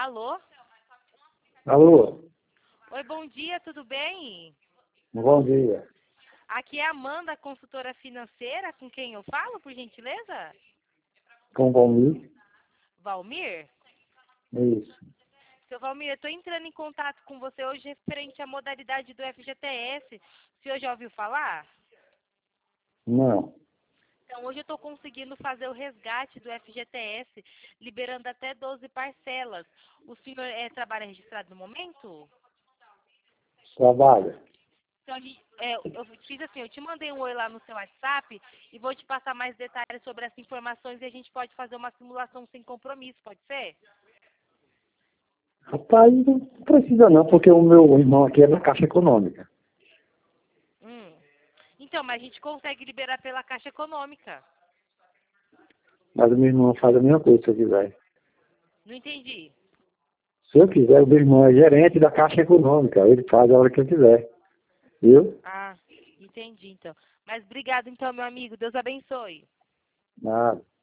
Alô? Alô, Oi, bom dia, tudo bem? bom dia. Aqui é a Amanda, consultora financeira, com quem eu falo, por gentileza? Com Valmir? Valmir? Isso. Seu Valmir, eu estou entrando em contato com você hoje referente à modalidade do FGTS. O senhor já ouviu falar? Não. Então, hoje eu estou conseguindo fazer o resgate do FGTS, liberando até 12 parcelas. O senhor trabalha registrado no momento? Trabalha. Então, eu fiz assim, eu te mandei um oi lá no seu WhatsApp e vou te passar mais detalhes sobre essas informações e a gente pode fazer uma simulação sem compromisso, pode ser? Rapaz, não precisa não, porque o meu irmão aqui é da Caixa Econômica. Hum. Então, mas a gente consegue liberar pela Caixa Econômica. Mas o meu irmão faz a mesma coisa se eu quiser. Não entendi. Se eu quiser, o meu irmão é gerente da Caixa Econômica. Ele faz a hora que eu quiser. Viu? Ah, entendi então. Mas obrigado então, meu amigo. Deus abençoe. Nada.